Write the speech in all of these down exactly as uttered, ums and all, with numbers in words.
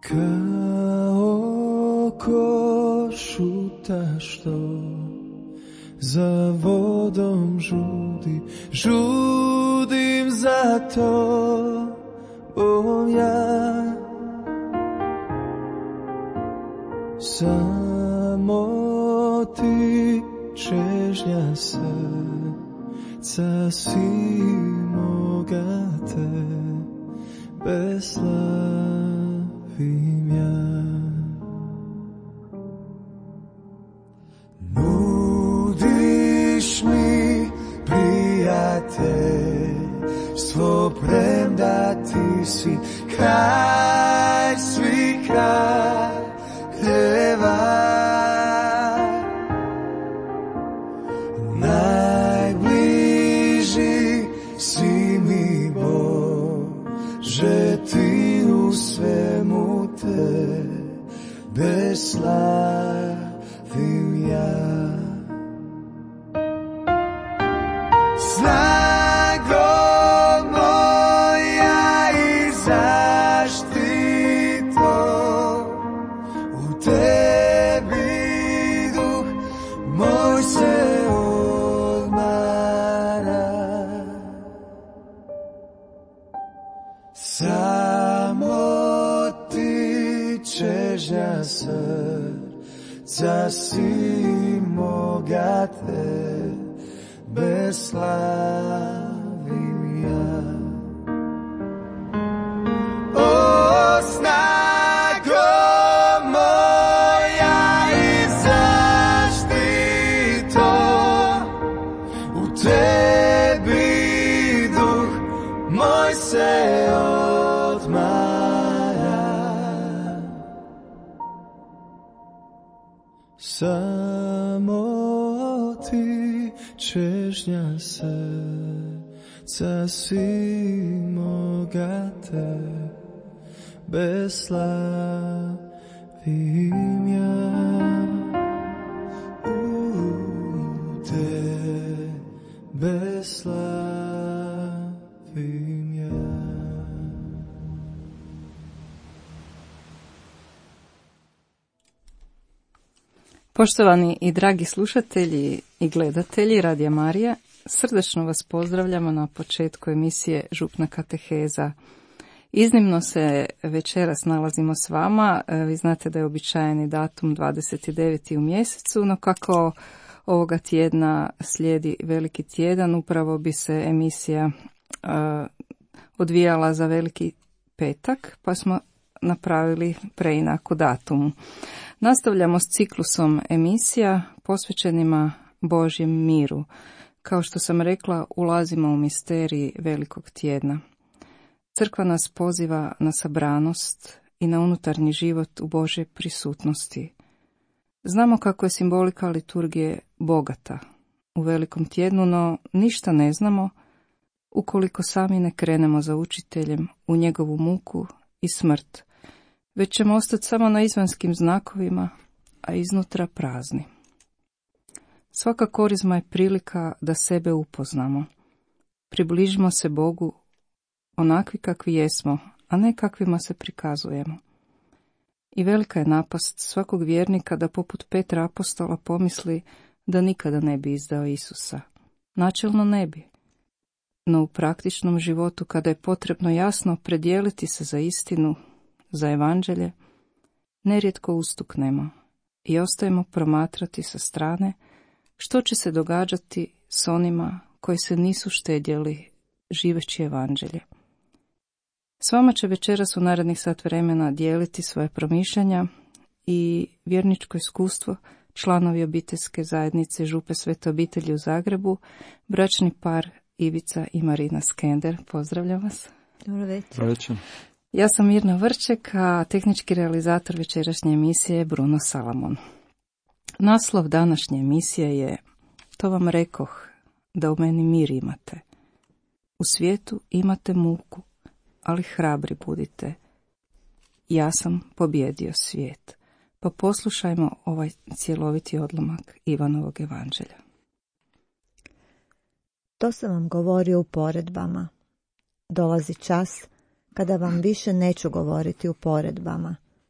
Kao košuta što za vodom žudi, žudim za tobom ja. Samo ti čežnja srca si moga te beslavim ja. Nudiš mi prijateljstvo, premda ti si kralj svih kraljeva. Najbliži si mi Bože, ti u svemu te beslavim ja. Snago moja i zaštito, u tebi duh moj se odmara. Samo ti čežnja srca si moga te beslavim ja. O snago moja i zaštito, u tebi duh moj se odmara. Samo ti čežnja srca si moga te beslavim ja. U te beslavim ja. Poštovani i dragi slušatelji i gledatelji Radija Marija, srdačno vas pozdravljamo na početku emisije Župna kateheza. Iznimno se večeras nalazimo s vama. Vi znate da je običajeni datum dvadeset deveti u mjesecu, no kako ovoga tjedna slijedi veliki tjedan, upravo bi se emisija uh, odvijala za veliki petak, pa smo napravili preinaku datumu. Nastavljamo s ciklusom emisija posvećenima Božjem miru. Kao što sam rekla, ulazimo u misterij velikog tjedna. Crkva nas poziva na sabranost i na unutarnji život u Božje prisutnosti. Znamo kako je simbolika liturgije bogata u velikom tjednu, no ništa ne znamo ukoliko sami ne krenemo za učiteljem u njegovu muku i smrt, već ćemo ostati samo na izvanskim znakovima, a iznutra prazni. Svaka korizma je prilika da sebe upoznamo. Približimo se Bogu onakvi kakvi jesmo, a ne kakvima se prikazujemo. I velika je napast svakog vjernika da poput Petra apostola pomisli da nikada ne bi izdao Isusa. Načelno ne bi. No u praktičnom životu, kada je potrebno jasno predijeliti se za istinu, za evanđelje, nerijetko ustuknemo i ostajemo promatrati sa strane što će se događati s onima koji se nisu štedjeli živeći evanđelje. S vama će večeras u narednih sat vremena dijeliti svoje promišljanja i vjerničko iskustvo članovi obiteljske zajednice Župe Svete obitelji u Zagrebu, bračni par Ivica i Marina Skender. Pozdravljam vas. Dobro večer. Dobro večer. Ja sam Mirna Vrček, a tehnički realizator večerašnje emisije je Bruno Salamon. Naslov današnje emisije je To vam rekoh, da u meni mir imate. U svijetu imate muku, ali hrabri budite. Ja sam pobjedio svijet. Pa poslušajmo ovaj cjeloviti odlomak Ivanovog evanđelja. To sam vam govorio u poredbama. Dolazi čas kada vam više neću govoriti u poredbama,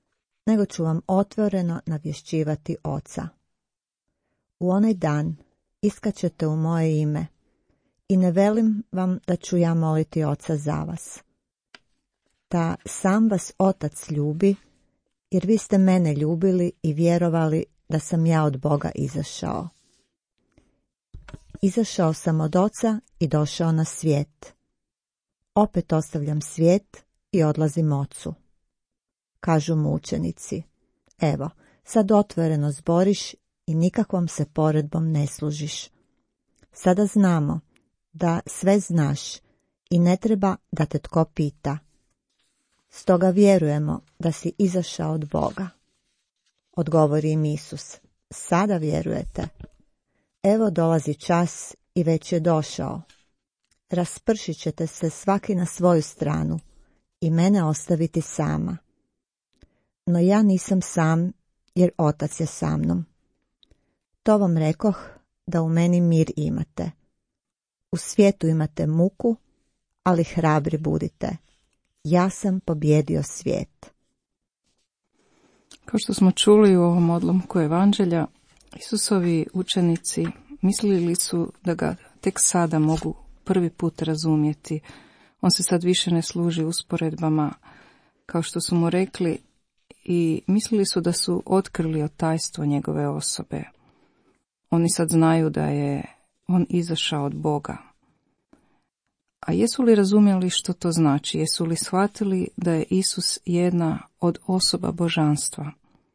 nego ću vam otvoreno navješćivati Oca. U onaj dan iskaćete u moje ime i ne velim vam da ću ja moliti Oca za vas. Ta sam vas Otac ljubi, jer vi ste mene ljubili i vjerovali da sam ja od Boga izašao. Izašao sam od Oca i došao na svijet. Opet ostavljam svijet i odlazim Ocu. Kažu mu učenici, evo, sad otvoreno zboriš i nikakvom se poredbom ne služiš. Sada znamo da sve znaš i ne treba da te tko pita. Stoga vjerujemo da si izašao od Boga. Odgovori im Isus, sada vjerujete. Evo dolazi čas i već je došao. Raspršit ćete se svaki na svoju stranu i mene ostaviti sama. No ja nisam sam, jer Otac je sa mnom. To vam rekoh da u meni mir imate. U svijetu imate muku, ali hrabri budite. Ja sam pobjedio svijet. Kao što smo čuli u ovom odlomku evanđelja, Isusovi učenici mislili su da ga tek sada mogu prvi put razumjeti. On se sad više ne služi usporedbama, kao što su mu rekli, i mislili su da su otkrili tajstvo njegove osobe. Oni sad znaju da je on izašao od Boga. A jesu li razumjeli što to znači? Jesu li shvatili da je Isus jedna od osoba božanstva?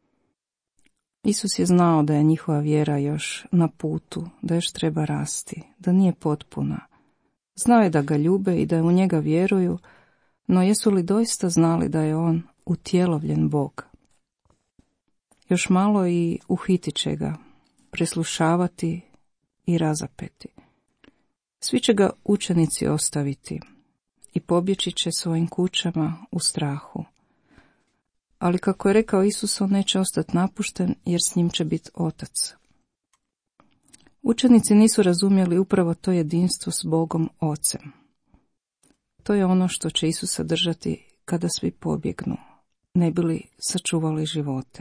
Isus je znao da je njihova vjera još na putu, da još treba rasti, da nije potpuna. Znao je da ga ljube i da u njega vjeruju, no jesu li doista znali da je on utjelovljen Bog? Još malo i uhitit će ga, preslušavati i razapeti. Svi će ga učenici ostaviti i pobjeći će svojim kućama u strahu. Ali kako je rekao Isus, on neće ostati napušten jer s njim će biti Otac. Učenici nisu razumjeli upravo to jedinstvo s Bogom Ocem. To je ono što će Isusa držati kada svi pobjegnu, ne bi li sačuvali živote.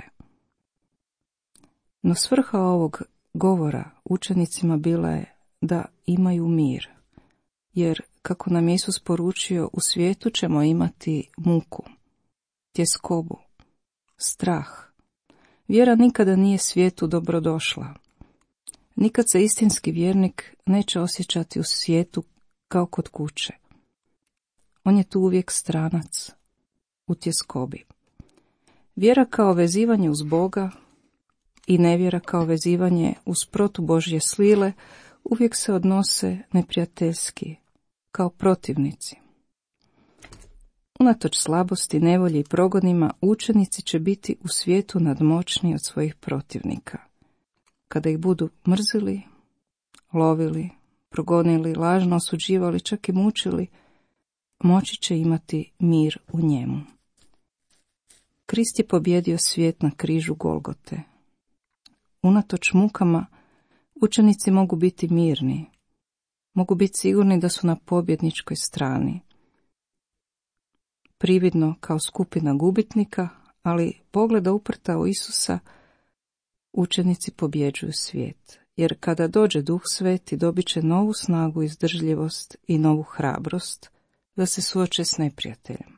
No svrha ovog govora učenicima bila je da imaju mir, jer, kako nam je Isus poručio, u svijetu ćemo imati muku, tjeskobu, strah. Vjera nikada nije svijetu dobrodošla. Nikad se istinski vjernik neće osjećati u svijetu kao kod kuće. On je tu uvijek stranac, u tjeskobi. Vjera kao vezivanje uz Boga i nevjera kao vezivanje uz protubožje slile uvijek se odnose neprijateljski, kao protivnici. Unatoč slabosti, nevolji i progonima, učenici će biti u svijetu nadmoćniji od svojih protivnika. Kada ih budu mrzili, lovili, progonili, lažno osuđivali, čak i mučili, moći će imati mir u njemu. Krist je pobjedio svijet na križu Golgote. Unatoč mukama, učenici mogu biti mirni, mogu biti sigurni da su na pobjedničkoj strani. Prividno kao skupina gubitnika, ali pogleda uprta u Isusa, učenici pobjeđuju svijet. Jer kada dođe Duh Sveti, dobit će novu snagu, izdržljivost i novu hrabrost da se suoče s neprijateljem.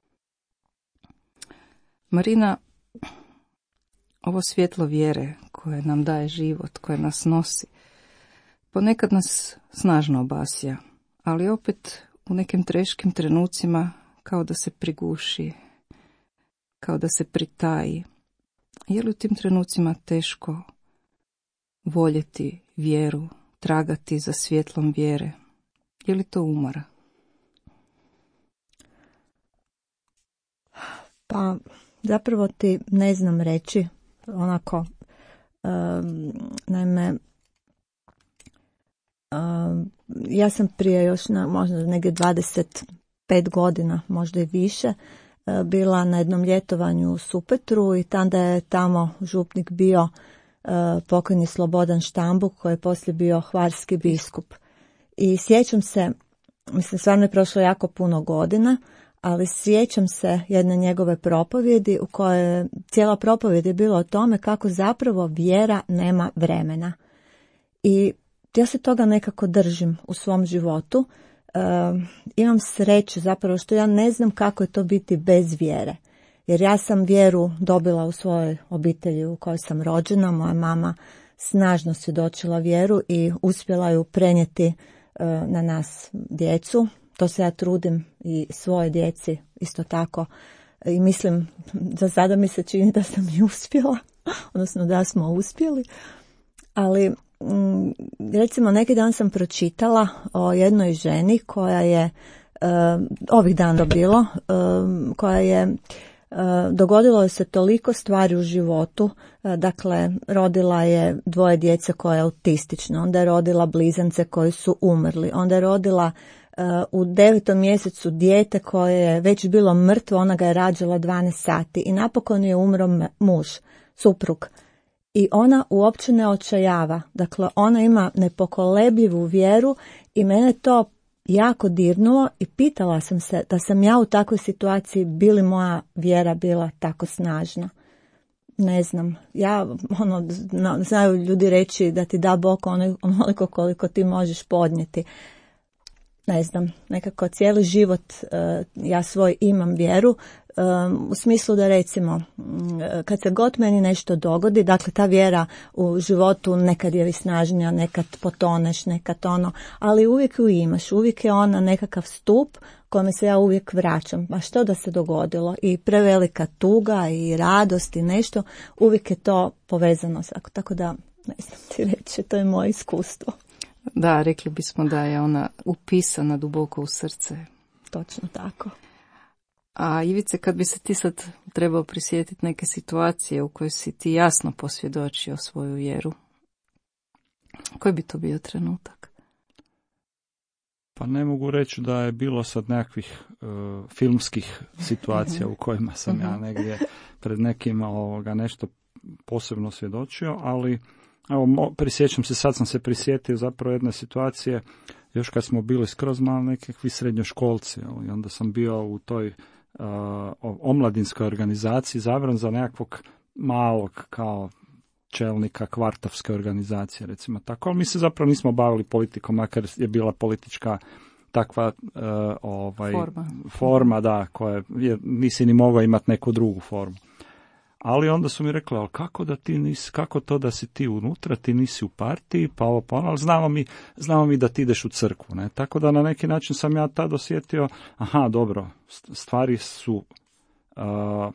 Marina, ovo svjetlo vjere koje nam daje život, koje nas nosi, ponekad nas snažno obasja, ali opet u nekim teškim trenucima kao da se priguši, kao da se pritaji. Je li u tim trenucima teško voljeti vjeru, tragati za svjetlom vjere? Je li to umora? Pa zapravo ti ne znam reći, onako, um, naime, um, ja sam prije još na možda negdje dvadeset pet godina, možda i više, uh, bila na jednom ljetovanju u Supetru i tada je tamo župnik bio uh, pokojni Slobodan Štambuk, koji je poslije bio hvarski biskup. I sjećam se, mislim, stvarno je prošlo jako puno godina, ali sjećam se jedne njegove propovjedi u kojoj cijela propovjed je bila o tome kako zapravo vjera nema vremena. I ja se toga nekako držim u svom životu. E, imam sreću zapravo što ja ne znam kako je to biti bez vjere. Jer ja sam vjeru dobila u svojoj obitelji u kojoj sam rođena. Moja mama snažno svjedočila vjeru i uspjela ju prenijeti e, na nas djecu. To se ja trudim i svoje djeci isto tako. I mislim, za sada mi se čini da sam i uspjela, odnosno da smo uspjeli. Ali recimo neki dan sam pročitala o jednoj ženi koja je uh, ovih dana bilo, uh, koja je uh, dogodilo je se toliko stvari u životu, uh, dakle rodila je dvoje djece koje je autistično, onda je rodila blizance koji su umrli, onda je rodila uh, u devetom mjesecu dijete koje je već bilo mrtvo, ona ga je rađala dvanaest sati i napokon je umro muž, suprug. I ona uopće ne očajava. Dakle, ona ima nepokolebljivu vjeru i mene to jako dirnulo i pitala sam se da sam ja u takvoj situaciji, bi li moja vjera bila tako snažna. Ne znam. Ja, ono, znaju ljudi reći da ti da Bog onoliko koliko ti možeš podnijeti. Ne znam, nekako cijeli život uh, ja svoj imam vjeru, um, u smislu da recimo kad se god meni nešto dogodi, dakle ta vjera u životu nekad je snažnija, nekad potoneš, nekad ono, ali uvijek ju imaš, uvijek je ona nekakav stup kome se ja uvijek vraćam. A što da se dogodilo? I prevelika tuga i radost i nešto, uvijek je to povezano. Tako da, ne znam ti reći, to je moje iskustvo. Da, rekli bismo da je ona upisana duboko u srce. Točno tako. A Ivice, kad bi se ti sad trebao prisjetiti neke situacije u kojoj si ti jasno posvjedočio svoju vjeru, koji bi to bio trenutak? Pa ne mogu reći da je bilo sad nekakvih uh, filmskih situacija u kojima sam ja negdje pred nekima ovoga nešto posebno svjedočio, ali evo, prisjećam se, sad sam se prisjetio zapravo jedne situacije, još kad smo bili skroz malo nekakvi srednjoškolci, i onda sam bio u toj uh, omladinskoj organizaciji zabran za nekakvog malog kao čelnika kvartovske organizacije, recimo tako, ali mi se zapravo nismo bavili politikom, makar je bila politička takva uh, ovaj, forma. forma, da, koja je, nisi ni mogao imati neku drugu formu. Ali onda su mi rekli, ali kako da ti nisi, kako to da si ti unutra, ti nisi u partiji, pa ovo pa ono, ali znamo mi, znamo mi da ti ideš u crkvu, ne? Tako da na neki način sam ja tad osjetio, aha, dobro, stvari su, uh,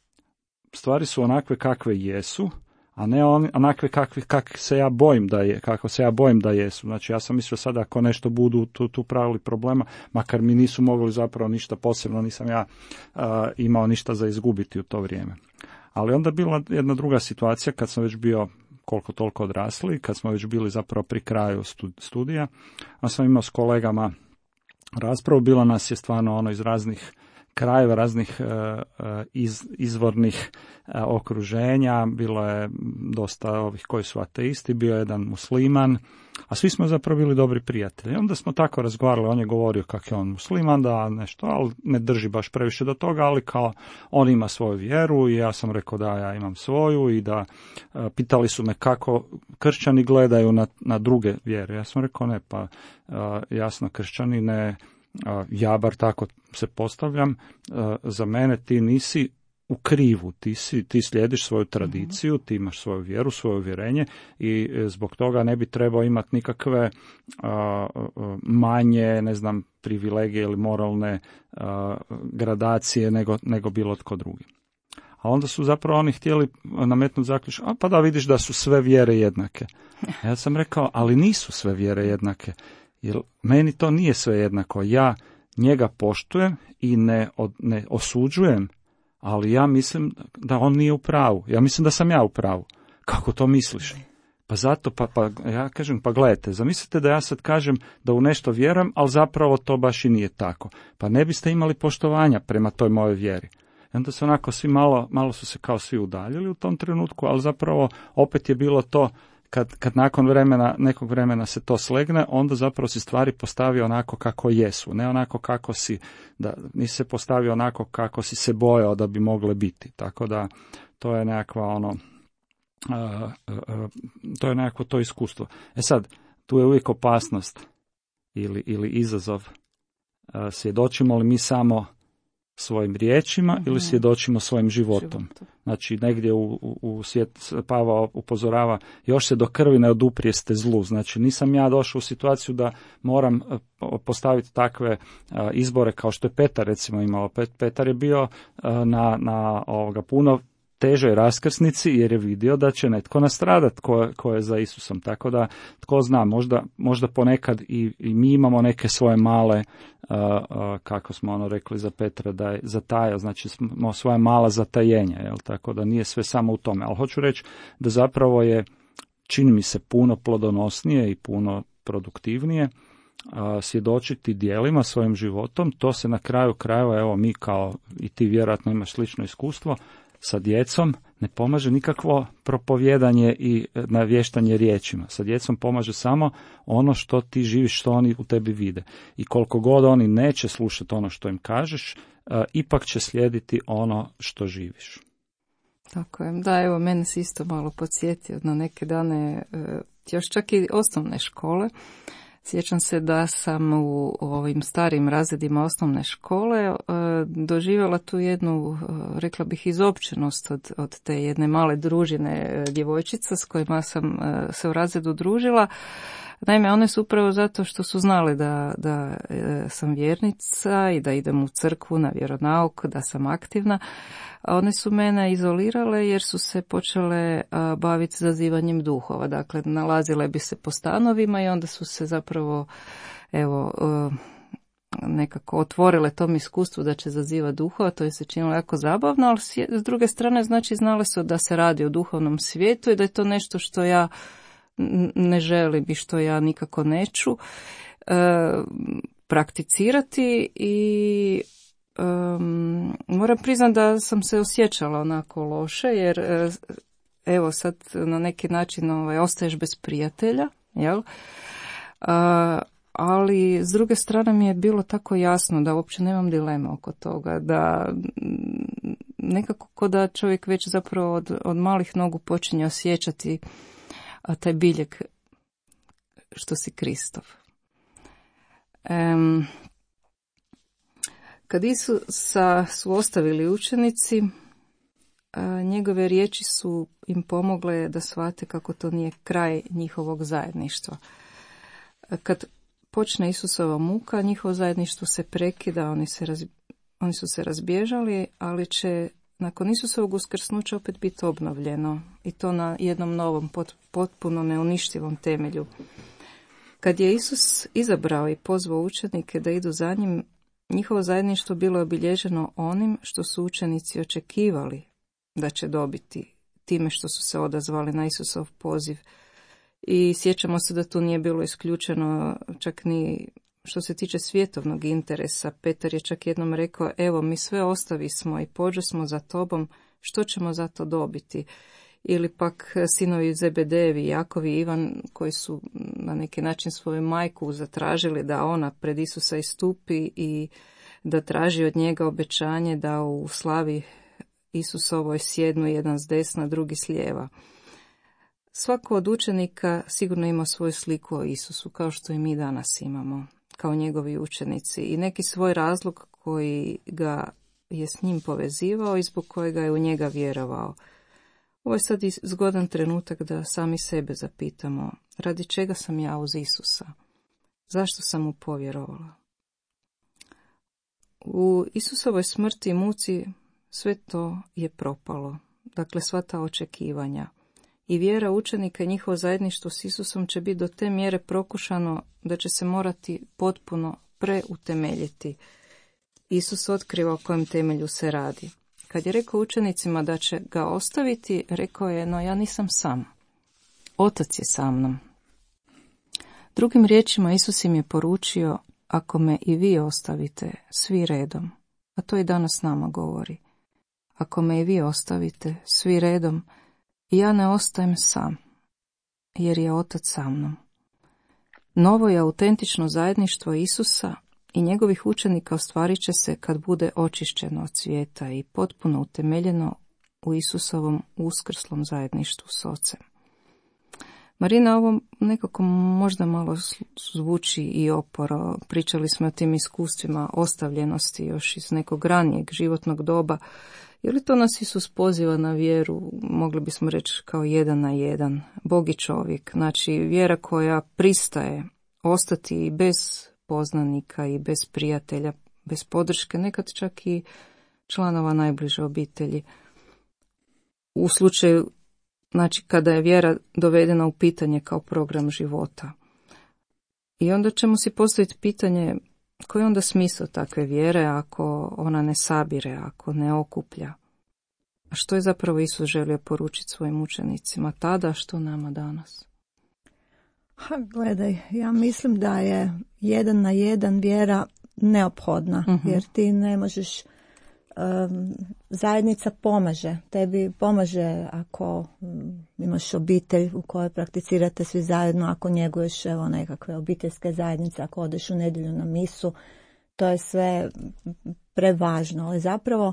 stvari su onakve kakve jesu, a ne on, onakve kakve kak se ja bojim da je, kako se ja bojim da jesu. Znači ja sam mislio sada ako nešto budu tu, tu pravili problema, makar mi nisu mogli zapravo ništa posebno, nisam ja uh, imao ništa za izgubiti u to vrijeme. Ali onda bila jedna druga situacija kad sam već bio koliko toliko odrasli, kad smo već bili zapravo pri kraju studija, a sam imao s kolegama raspravu, bilo nas je stvarno ono iz raznih krajeva, raznih iz, izvornih okruženja, bilo je dosta ovih koji su ateisti, bio je jedan musliman, a svi smo zapravo bili dobri prijatelji. Onda smo tako razgovarali, on je govorio kako je on musliman, da nešto, ali ne drži baš previše do toga, ali kao on ima svoju vjeru i ja sam rekao da ja imam svoju i da pitali su me kako kršćani gledaju na, na druge vjere. Ja sam rekao ne, pa jasno kršćani ne, ja bar tako se postavljam, za mene ti nisi u krivu, ti, si, ti slijediš svoju tradiciju, ti imaš svoju vjeru, svoje uvjerenje i zbog toga ne bi trebao imati nikakve a, manje, ne znam, privilegije ili moralne a, gradacije nego, nego bilo tko drugi. A onda su zapravo oni htjeli nametnuti zaključak, a pa da vidiš da su sve vjere jednake. Ja sam rekao, ali nisu sve vjere jednake, jer meni to nije sve jednako. Ja njega poštujem i ne, od, ne osuđujem, ali ja mislim da on nije u pravu. Ja mislim da sam ja u pravu. Kako to misliš? Pa zato, pa, pa ja kažem, pa gledajte, zamislite da ja sad kažem da u nešto vjerujem, ali zapravo to baš i nije tako. Pa ne biste imali poštovanja prema toj mojoj vjeri. I onda su onako svi malo, malo su se kao svi udaljili u tom trenutku, ali zapravo opet je bilo to kad, kad nakon vremena, nekog vremena se to slegne, onda zapravo si stvari postavio onako kako jesu, ne onako kako si, da nisi se postavio onako kako si se bojao da bi mogle biti. Tako da to je nekakva ono, uh, uh, uh, to je nekako to iskustvo. E sad, tu je uvijek opasnost ili, ili izazov. Uh, svjedočimo li mi samo svojim riječima mm-hmm. ili svjedočimo svojim životom. Životom. Znači, negdje u, u, u svijet Pavao upozorava, još se do krvi ne oduprijeste zlu. Znači, nisam ja došao u situaciju da moram postaviti takve a, izbore kao što je Petar recimo imao. Petar je bio a, na, na ovoga puno težoj raskrsnici jer je vidio da će netko nastradat ko, ko je za Isusom. Tako da, tko zna, možda, možda ponekad i, i mi imamo neke svoje male, uh, uh, kako smo ono rekli za Petra, da je zatajao, znači smo svoje mala zatajenja, jel? Tako da nije sve samo u tome. Ali hoću reći da zapravo je, čini mi se, puno plodonosnije i puno produktivnije uh, svjedočiti djelima svojim životom. To se na kraju krajeva, evo mi kao i ti vjerojatno imaš slično iskustvo, sa djecom ne pomaže nikakvo propovjedanje i navještanje riječima. Sa djecom pomaže samo ono što ti živiš, što oni u tebi vide. I koliko god oni neće slušati ono što im kažeš, uh, ipak će slijediti ono što živiš. Tako je. Da, evo, mene se isto malo podsjetio na neke dane, uh, još čak i osnovne škole. Sjećam se da sam u ovim starim razredima osnovne škole uh, doživjela tu jednu, uh, rekla bih, izopćenost od, od te jedne male družine uh, djevojčica s kojima sam uh, se u razredu družila. Naime, one su upravo zato što su znale da, da uh, sam vjernica i da idem u crkvu na vjeronauk, da sam aktivna. One su mene izolirale jer su se počele uh, baviti zazivanjem duhova. Dakle, nalazile bi se po stanovima i onda su se zapravo, evo, uh, nekako otvorile tom iskustvu da će zazivati duhova. To je se činilo jako zabavno, ali s druge strane, znači, znale su da se radi o duhovnom svijetu i da je to nešto što ja ne želim i što ja nikako neću uh, prakticirati i Um, moram priznati da sam se osjećala onako loše, jer evo sad na neki način ovaj, ostaješ bez prijatelja, jel? Uh, ali s druge strane mi je bilo tako jasno da uopće nemam dileme oko toga, da nekako ko da čovjek već zapravo od, od malih nogu počinje osjećati a, taj biljeg što si Kristov. Um, Kad Isusa su ostavili učenici, njegove riječi su im pomogle da shvate kako to nije kraj njihovog zajedništva. Kad počne Isusova muka, njihovo zajedništvo se prekida, oni, se raz, oni su se razbježali, ali će nakon Isusovog uskrsnuća opet biti obnovljeno i to na jednom novom, potpuno neuništivom temelju. Kad je Isus izabrao i pozvao učenike da idu za njim, njihovo zajedništvo bilo je obilježeno onim što su učenici očekivali da će dobiti time što su se odazvali na Isusov poziv. I sjećamo se da tu nije bilo isključeno čak ni što se tiče svjetovnog interesa. Petar je čak jednom rekao, evo mi sve ostavi smo i pođe smo za tobom, što ćemo za to dobiti? Ili pak sinovi Zebedejevi, Jakov i Ivan, koji su na neki način svoju majku zatražili da ona pred Isusa istupi i da traži od njega obećanje da u slavi Isusovoj sjednu jedan s desna, drugi s lijeva. Svako od učenika sigurno ima svoju sliku o Isusu, kao što i mi danas imamo, kao njegovi učenici, i neki svoj razlog koji ga je s njim povezivao i zbog kojega je u njega vjerovao. Ovo je sad i zgodan trenutak da sami sebe zapitamo, radi čega sam ja uz Isusa? Zašto sam mu povjerovala? U Isusovoj smrti i muci sve to je propalo, dakle sva ta očekivanja. I vjera učenika i njihovo zajedništvo s Isusom će biti do te mjere prokušano da će se morati potpuno preutemeljiti. Isus otkriva o kojem temelju se radi. Kad je rekao učenicima da će ga ostaviti, rekao je, no ja nisam sam. Otac je sa mnom. Drugim riječima, Isus im je poručio, ako me i vi ostavite, svi redom, a to i danas nama govori, ako me i vi ostavite, svi redom, ja ne ostajem sam. jer je Otac sa mnom. Novo i autentično zajedništvo Isusa i njegovih učenika ostvarit će se kad bude očišćeno od svijeta i potpuno utemeljeno u Isusovom uskrslom zajedništvu s Ocem. Marina, ovo nekako možda malo zvuči i oporo. Pričali smo o tim iskustvima ostavljenosti još iz nekog ranijeg životnog doba. Je li to nas Isus poziva na vjeru, mogli bismo reći kao jedan na jedan, Bog i čovjek, znači vjera koja pristaje ostati i bez poznanika i bez prijatelja, bez podrške, nekad čak i članova najbliže obitelji. U slučaju, znači kada je vjera dovedena u pitanje kao program života. I onda ćemo si postaviti pitanje, koji je onda smisao takve vjere ako ona ne sabire, ako ne okuplja? A što je zapravo Isus želio poručiti svojim učenicima tada, što nama danas? Ha, gledaj, ja mislim da je jedan na jedan vjera neophodna, uh-huh. jer ti ne možeš, um, zajednica pomaže, tebi pomaže ako um, imaš obitelj u kojoj prakticirate svi zajedno, ako njeguješ evo nekakve obiteljske zajednice, ako odeš u nedjelju na misu, to je sve prevažno, ali zapravo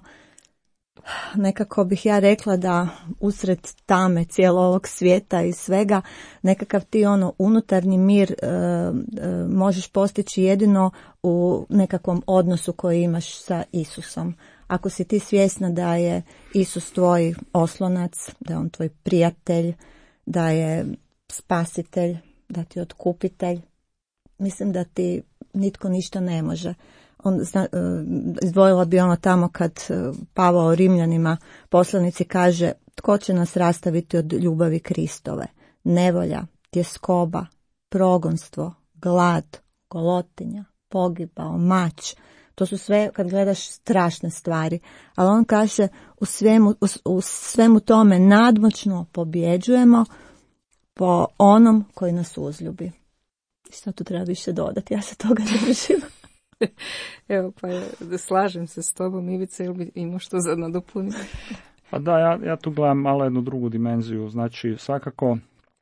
nekako bih ja rekla da usred tame cijelo ovog svijeta i svega nekakav ti ono unutarnji mir e, e, možeš postići jedino u nekakvom odnosu koji imaš sa Isusom. Ako si ti svjesna da je Isus tvoj oslonac, da je on tvoj prijatelj, da je spasitelj, da ti je otkupitelj, mislim da ti nitko ništa ne može. On, zna, izdvojila bi ono tamo kad Pavao Rimljanima poslanici kaže tko će nas rastaviti od ljubavi Kristove? Nevolja, tjeskoba, progonstvo, glad, golotinja, pogibao, mač. To su sve, kad gledaš, strašne stvari. Ali on kaže u svemu, u, u svemu tome nadmoćno pobjeđujemo po onom koji nas uzljubi. Što tu treba više dodati? Ja se toga držim. Evo, pa slažem se s tobom, Ivica, ili bi imao što za nadopuniti? Pa da, ja, ja tu gledam malo jednu drugu dimenziju. Znači, svakako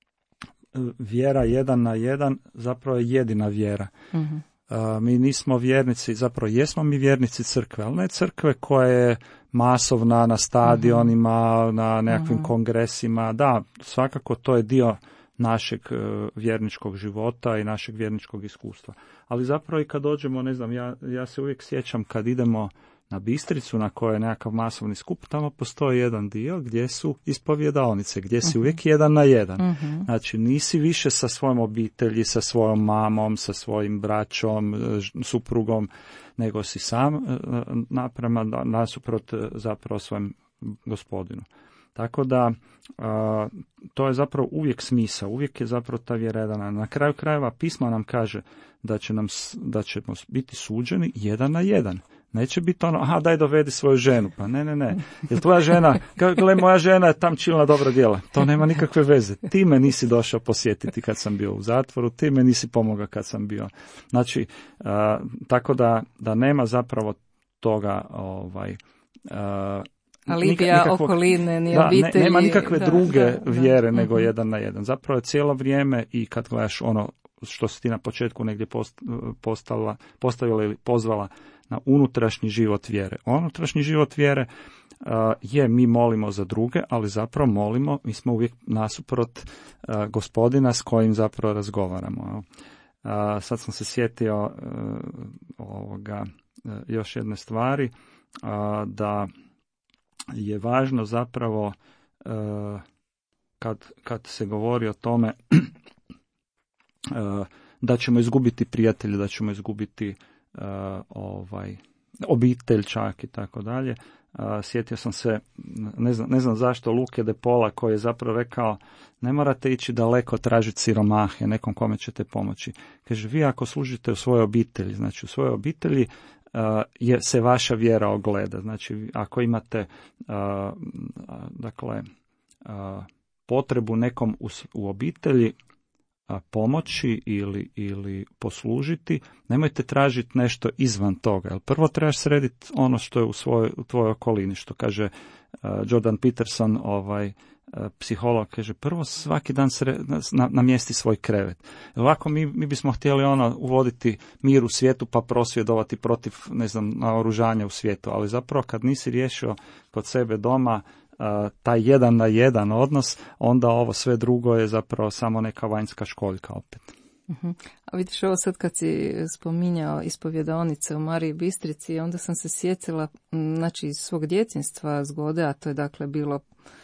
vjera jedan na jedan zapravo je jedina vjera. Uh-huh. Uh, mi nismo vjernici, zapravo jesmo mi vjernici crkve, ali ne crkve koja je masovna na stadionima, uh-huh. na nekakvim uh-huh. kongresima. Da, svakako to je dio našeg uh, vjerničkog života i našeg vjerničkog iskustva. Ali zapravo i kad dođemo, ne znam, ja, ja se uvijek sjećam kad idemo na Bistricu na kojoj je nekakav masovni skup, tamo postoji jedan dio gdje su ispovjedaonice, gdje si uh-huh. uvijek jedan na jedan. Uh-huh. Znači nisi više sa svojom obitelji, sa svojom mamom, sa svojim braćom, suprugom, nego si sam naprema nasuprot zapravo svojem Gospodinu. Tako da a, to je zapravo uvijek smisao, uvijek je zapravo ta vjera jedan. Na kraju krajeva pismo nam kaže da će nam, da ćemo biti suđeni jedan na jedan. Neće biti ono, aha, daj dovedi svoju ženu. Pa ne, ne, ne. Jer tvoja žena, gle, moja žena je tam činila dobra djela. To nema nikakve veze. Ti me nisi došao posjetiti kad sam bio u zatvoru, ti me nisi pomogao kad sam bio. Znači, a, tako da, da nema zapravo toga, ovaj, a, alibija, nikakvog, okoline, ni da, obitelji. Ne, nema nikakve da, druge da, vjere da, nego uh-huh. jedan na jedan. Zapravo je cijelo vrijeme i kad gledaš ono što si ti na početku negdje post, postavila, postavila ili pozvala na unutrašnji život vjere. Unutrašnji život vjere uh, je mi molimo za druge, ali zapravo molimo, mi smo uvijek nasuprot uh, Gospodina s kojim zapravo razgovaramo. Uh, sad sam se sjetio uh, ovoga, uh, još jedne stvari, uh, da je važno zapravo uh, kad, kad se govori o tome uh, da ćemo izgubiti prijatelje, da ćemo izgubiti uh, ovaj, obitelj čak i tako dalje. Uh, sjetio sam se, ne znam, ne znam zašto, Luke de Pola koji je zapravo rekao ne morate ići daleko tražiti siromahe, nekom kome ćete pomoći. Kaže, vi ako služite u svojoj obitelji, znači u svojoj obitelji Uh, je se vaša vjera ogleda. Znači, ako imate uh, dakle, uh, potrebu nekom u, u obitelji uh, pomoći ili, ili poslužiti, nemojte tražiti nešto izvan toga. Jer prvo trebaš srediti ono što je u, svoj, u tvojoj okolini, što kaže uh, Jordan Peterson, ovaj, psiholog kaže, prvo svaki dan sre, na, namjesti svoj krevet. Ovako mi, mi bismo htjeli ono uvoditi mir u svijetu pa prosvjedovati protiv, ne znam, naoružanja u svijetu, ali zapravo kad nisi riješio kod sebe doma uh, taj jedan na jedan odnos, onda ovo sve drugo je zapravo samo neka vanjska školjka opet. Uh-huh. A vidiš ovo sad kad si spominjao ispovjedaonice u Mariji Bistrici, onda sam se sjetila, znači iz svog djetinjstva zgode, a to je dakle bilo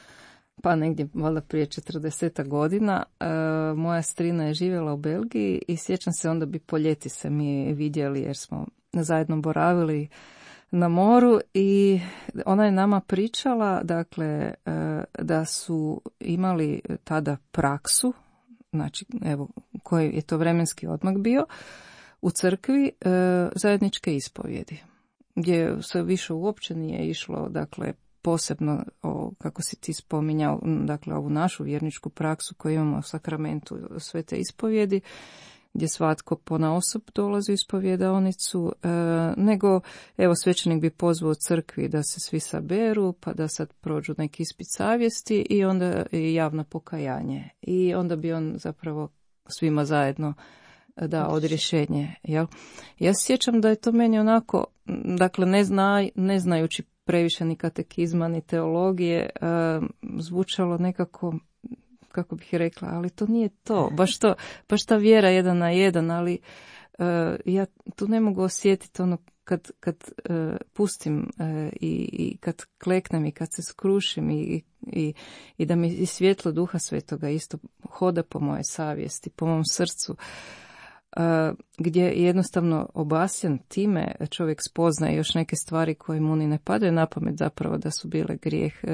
pa negdje valjda prije četrdesetak godina, e, moja strina je živjela u Belgiji i sjećam se onda bi po ljeti se mi vidjeli jer smo zajedno boravili na moru i ona je nama pričala dakle e, da su imali tada praksu, znači evo koji je to vremenski odmak bio, u crkvi e, zajedničke ispovjedi, gdje se više uopće nije išlo, dakle, posebno, o, kako si ti spominjao, dakle, ovu našu vjerničku praksu koju imamo u sakramentu svete ispovjedi, gdje svatko ponaosob dolazi u ispovjedaonicu, e, nego, evo, svećenik bi pozvao crkvi da se svi saberu, pa da sad prođu neki ispit savjesti i onda i javno pokajanje. I onda bi on zapravo svima zajedno da odrješenje. Jel? Ja se sjećam da je to meni onako, dakle, ne, zna, ne znajući previše ni katekizma, ni teologije, e, zvučalo nekako, kako bih rekla, ali to nije to. Baš, to, baš ta vjera jedan na jedan, ali e, ja tu ne mogu osjetiti ono kad, kad e, pustim e, i, i kad kleknem i kad se skrušim i, i, i da mi i svjetlo Duha Svetoga isto hoda po moje savjesti, po mom srcu, Uh, gdje jednostavno obasjan time čovjek spoznaje još neke stvari koje mu ni ne padaju na pamet zapravo da su bile grijeh. Uh,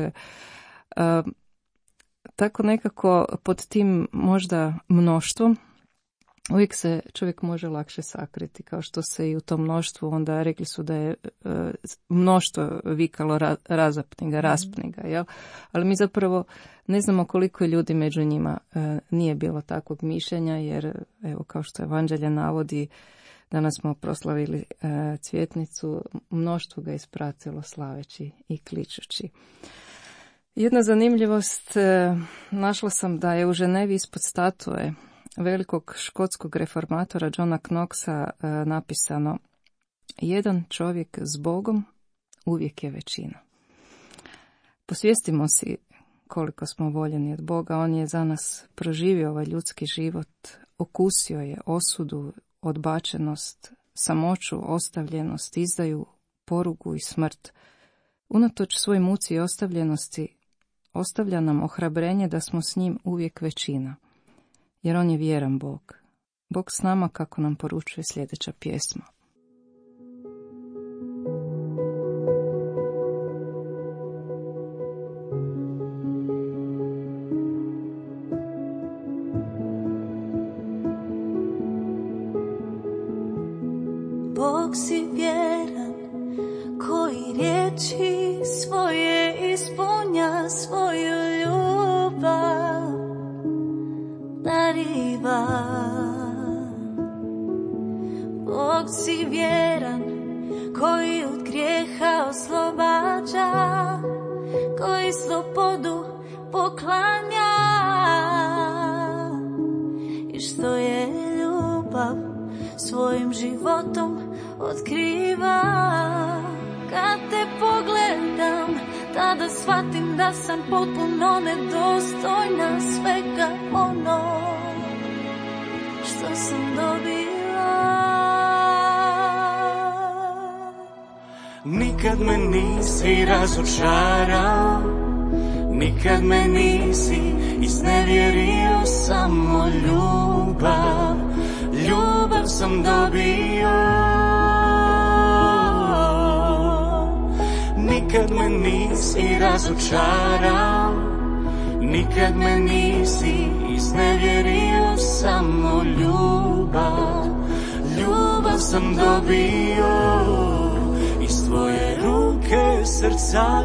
uh, tako nekako pod tim možda mnoštvom uvijek se čovjek može lakše sakriti, kao što se i u tom mnoštvu onda rekli su da je uh, mnoštvo vikalo ra, razapni ga, raspni ga, jel? Ali mi zapravo ne znamo koliko ljudi među njima uh, nije bilo takvog mišljenja, jer evo kao što Evanđelje navodi, danas smo proslavili uh, cvjetnicu, mnoštvo ga ispratilo slaveći i kličući. Jedna zanimljivost, uh, našla sam da je u Ženevi ispod statue velikog škotskog reformatora Johna Knoxa e, napisano: jedan čovjek s Bogom uvijek je većina. Posvijestimo si koliko smo voljeni od Boga. On je za nas proživio ovaj ljudski život, okusio je osudu, odbačenost, samoću, ostavljenost, izdaju, porugu i smrt. Unatoč svoj muci i ostavljenosti ostavlja nam ohrabrenje da smo s njim uvijek većina. Jer on je vjeran Bog. Bog s nama, kako nam poručuje sljedeća pjesma. Bog si vjeran, koji riječi svoje ispunja, svoju ljubav dariva. Bog si vjeran, koji od grijeha oslobađa, koji slobodu poklanja. I što je ljubav svojim životom otkriva. Kad te pogledam, tada shvatim da sam potpuno nedostojna svega ono što sam dobila. Nikad me nisi razočarao, nikad me nisi iznevjerio, samo ljubav, ljubav sam dobio. Nikad me nisi razočarao, nikad me nisi iznevjerio, samo ljubav, ljubav sam dobio. Iz tvoje ruke, srca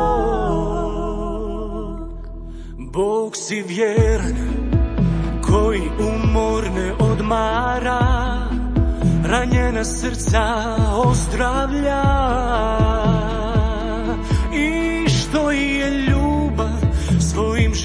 tvog. Bog si vjeran, koji umor ne odmara, ranjena srca ozdravlja. I što je ljubav svojim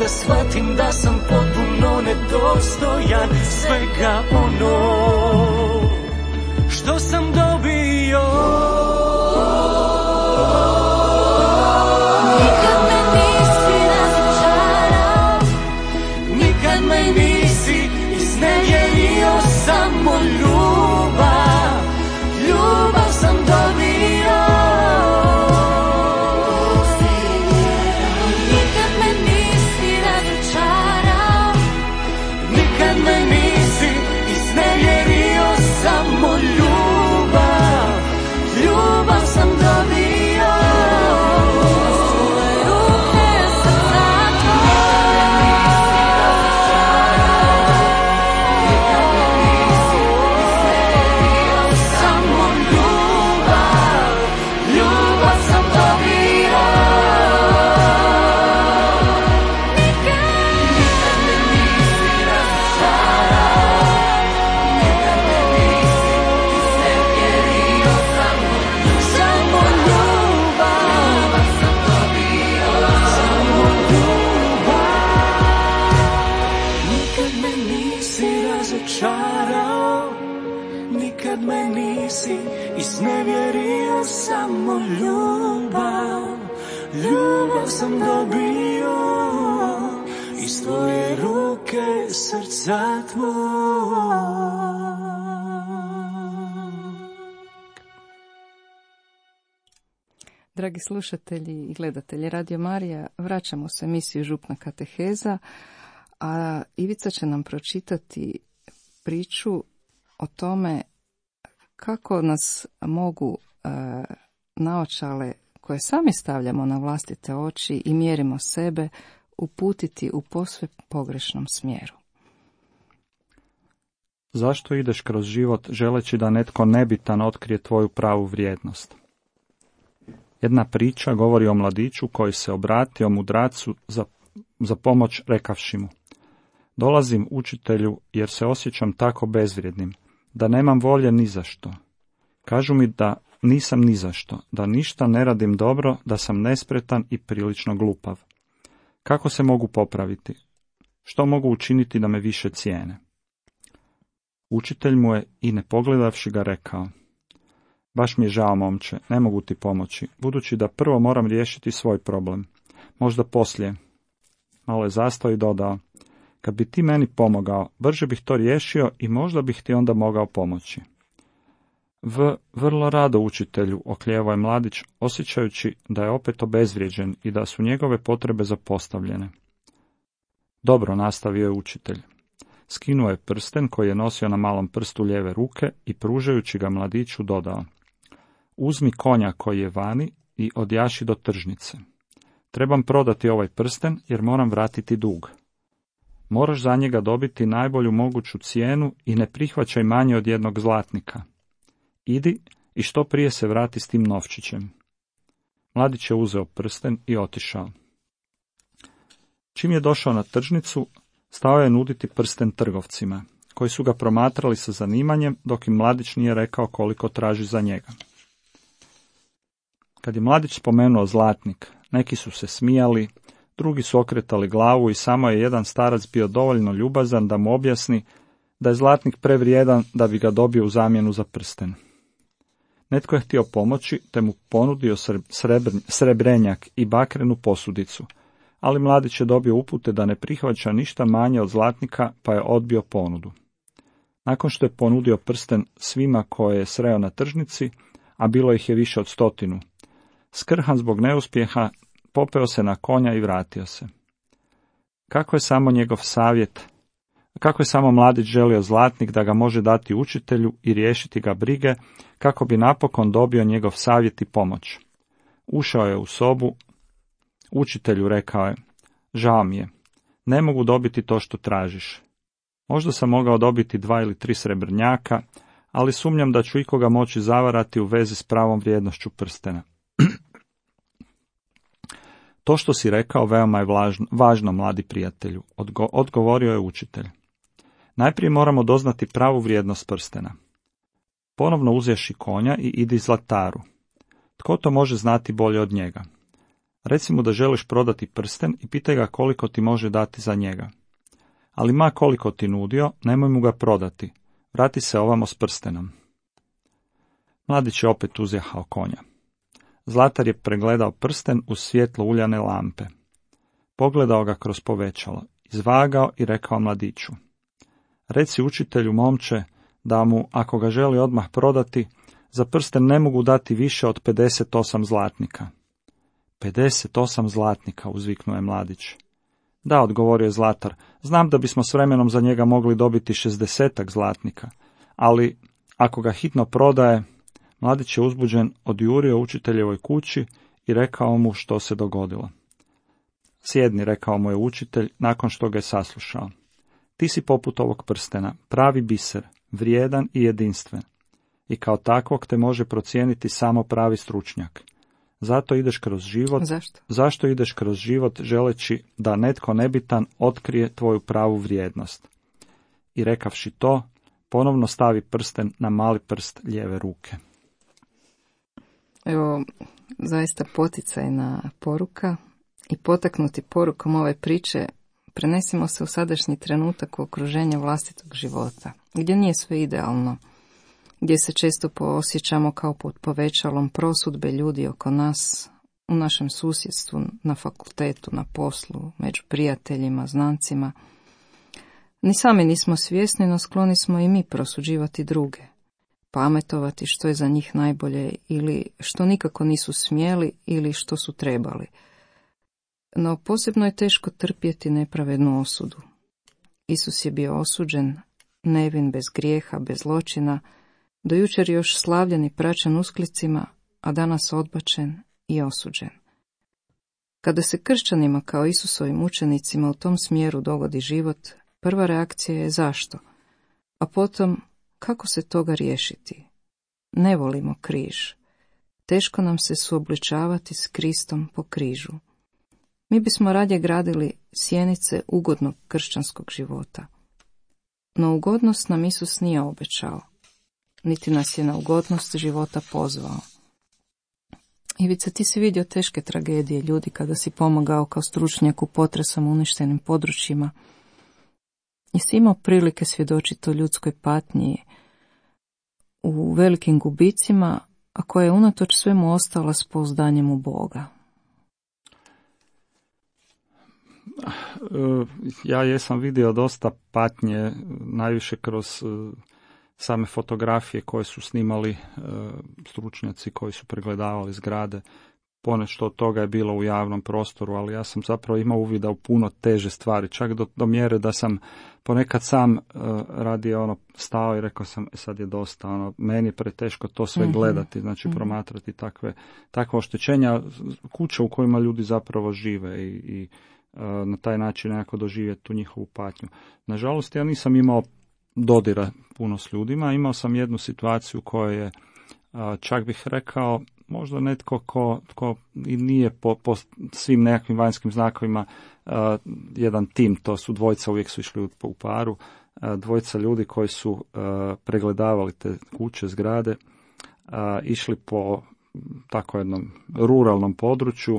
da shvatim da sam potpuno nedostojan svega ono što sam dobio. Nikad me nisi razočarao, nikad me nisi iznevjerio, samo ljubav, ljubav sam dobio. Nikad me nisi razočarao, nikad me nisi iznevjerio, samo ljubav, ljubav sam dobio. Nikad me nisi iznevjerio, samo ljubav, ljubav sam dobio. Iz tvoje ruke srca tvoj. Dragi slušatelji i gledatelji Radio Marija, vraćamo se emisiju Župna kateheza, a Ivica će nam pročitati priču o tome kako nas mogu e, naočale koje sami stavljamo na vlastite oči i mjerimo sebe uputiti u posve pogrešnom smjeru. Zašto ideš kroz život želeći da netko nebitan otkrije tvoju pravu vrijednost? Jedna priča govori o mladiću koji se obratio mudracu za, za pomoć rekavši mu: dolazim učitelju jer se osjećam tako bezvrijednim, da nemam volje ni za što. Kažu mi da nisam ni za što, da ništa ne radim dobro, da sam nespretan i prilično glupav. Kako se mogu popraviti? Što mogu učiniti da me više cijene? Učitelj mu je, i ne pogledavši ga, rekao: baš mi je žao, momče, ne mogu ti pomoći, budući da prvo moram riješiti svoj problem. Možda poslije. Malo je zastao i dodao: kad bi ti meni pomogao, brže bih to riješio i možda bih ti onda mogao pomoći. V, vrlo rado, učitelju, oklijevao je mladić, osjećajući da je opet obezvrijeđen i da su njegove potrebe zapostavljene. Dobro, nastavio je učitelj. Skinuo je prsten koji je nosio na malom prstu lijeve ruke i pružajući ga mladiću dodao: uzmi konja koji je vani i odjaši do tržnice. Trebam prodati ovaj prsten jer moram vratiti dug. Moraš za njega dobiti najbolju moguću cijenu i ne prihvaćaj manje od jednog zlatnika. Idi i što prije se vrati s tim novčićem. Mladić je uzeo prsten i otišao. Čim je došao na tržnicu, stao je nuditi prsten trgovcima, koji su ga promatrali sa zanimanjem, dok im mladić nije rekao koliko traži za njega. Kad je mladić spomenuo zlatnik, neki su se smijali, drugi su okretali glavu i samo je jedan starac bio dovoljno ljubazan da mu objasni da je zlatnik prevrijedan da bi ga dobio u zamjenu za prsten. Netko je htio pomoći, te mu ponudio srebr, srebrenjak i bakrenu posudicu, ali mladić je dobio upute da ne prihvaća ništa manje od zlatnika, pa je odbio ponudu. Nakon što je ponudio prsten svima koje je sreo na tržnici, a bilo ih je više od stotinu, skrhan zbog neuspjeha, popeo se na konja i vratio se. Kako je samo njegov savjet, kako je samo mladić želio zlatnik da ga može dati učitelju i riješiti ga brige, kako bi napokon dobio njegov savjet i pomoć. Ušao je u sobu, učitelju rekao je: žao mi je, ne mogu dobiti to što tražiš. Možda sam mogao dobiti dva ili tri srebrnjaka, ali sumnjam da ću ikoga moći zavarati u vezi s pravom vrijednošću prstena. To što si rekao veoma je važno, važno mladi prijatelju, odgo, odgovorio je učitelj. Najprije moramo doznati pravu vrijednost prstena. Ponovno uzješi konja i idi zlataru. Tko to može znati bolje od njega? Reci mu da želiš prodati prsten i pitaj ga koliko ti može dati za njega. Ali ma koliko ti nudio, nemoj mu ga prodati. Vrati se ovamo s prstenom. Mladić je opet uzjahao konja. Zlatar je pregledao prsten uz svjetlo uljane lampe. Pogledao ga kroz povećalo, izvagao i rekao mladiću: Reci učitelju, momče, da mu, ako ga želi odmah prodati, za prsten ne mogu dati više od pedeset osam zlatnika. pedeset osam zlatnika, uzviknuo je mladić. Da, odgovorio je Zlatar, znam da bismo s vremenom za njega mogli dobiti šezdesetak zlatnika, ali ako ga hitno prodaje. Mladić je uzbuđen odjurio učiteljevoj kući i rekao mu što se dogodilo. Sjedni, rekao mu je učitelj nakon što ga je saslušao. Ti si poput ovog prstena, pravi biser, vrijedan i jedinstven. I kao takvog te može procijeniti samo pravi stručnjak. Zato ideš kroz život. Zašto? Zašto ideš kroz život želeći da netko nebitan otkrije tvoju pravu vrijednost? I rekavši to, ponovno stavi prsten na mali prst lijeve ruke. Evo, zaista poticajna poruka i potaknuti porukom ove priče, prenesimo se u sadašnji trenutak u okruženje vlastitog života, gdje nije sve idealno, gdje se često osjećamo kao pod povećalom prosudbe ljudi oko nas, u našem susjedstvu, na fakultetu, na poslu, među prijateljima, znancima. Ni sami nismo svjesni, no skloni smo i mi prosuđivati druge, pametovati što je za njih najbolje ili što nikako nisu smjeli ili što su trebali. No posebno je teško trpjeti nepravednu osudu. Isus je bio osuđen, nevin, bez grijeha, bez zločina, do jučer još slavljen i praćen usklicima, a danas odbačen i osuđen. Kada se kršćanima kao Isusovim učenicima u tom smjeru dogodi život, prva reakcija je zašto, a potom kako se toga riješiti. Ne volimo križ. Teško nam se suobličavati s Kristom po križu. Mi bismo radije gradili sjenice ugodnog kršćanskog života. No ugodnost nam Isus nije obećao, niti nas je na ugodnost života pozvao. Ivica, ti si vidio teške tragedije ljudi kada si pomagao kao stručnjak u potresom uništenim područjima. Jesi imao prilike svjedočiti o ljudskoj patnji u velikim gubicima, a koja je unatoč svemu ostala s pouzdanjem u Boga? Ja jesam vidio dosta patnje, najviše kroz same fotografije koje su snimali stručnjaci koji su pregledavali zgrade. Ponešto od toga je bilo u javnom prostoru, ali ja sam zapravo imao uvida u puno teže stvari, čak do, do mjere da sam ponekad sam uh, radio ono, stao i rekao sam, e, sad je dosta, ono, meni je preteško to sve gledati, znači mm-hmm. promatrati takve, takve oštećenja, kuće u kojima ljudi zapravo žive i, i uh, na taj način nekako doživjeti tu njihovu patnju. Nažalost, ja nisam imao dodira puno s ljudima, imao sam jednu situaciju koja je, uh, čak bih rekao, možda netko ko, ko i nije po, po svim nekakvim vanjskim znakovima uh, jedan tim, to su dvojica, uvijek su išli u, u paru, uh, dvojica ljudi koji su uh, pregledavali te kuće, zgrade, uh, išli po tako jednom ruralnom području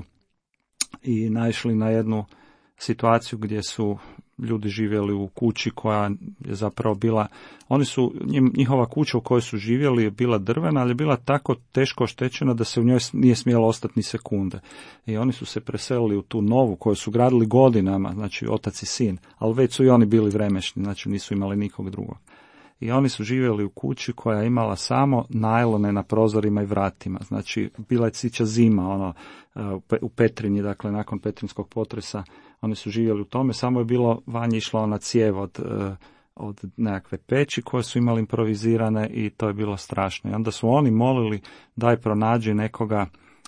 i naišli na jednu situaciju gdje su ljudi živjeli u kući koja je zapravo bila, oni su, njihova kuća u kojoj su živjeli je bila drvena, ali je bila tako teško oštećena da se u njoj nije smjelo ostati ni sekunde. I oni su se preselili u tu novu koju su gradili godinama, znači otac i sin, ali već su i oni bili vremešni, znači nisu imali nikog drugog. I oni su živjeli u kući koja je imala samo najlone na prozorima i vratima. Znači, bila je cića zima, ono, u Petrinji, dakle, nakon petrinskog potresa, oni su živjeli u tome, samo je bilo vanje išlo na cijev od, od nekakve peći koje su imali improvizirane i to je bilo strašno. I onda su oni molili, daj pronađi nekoga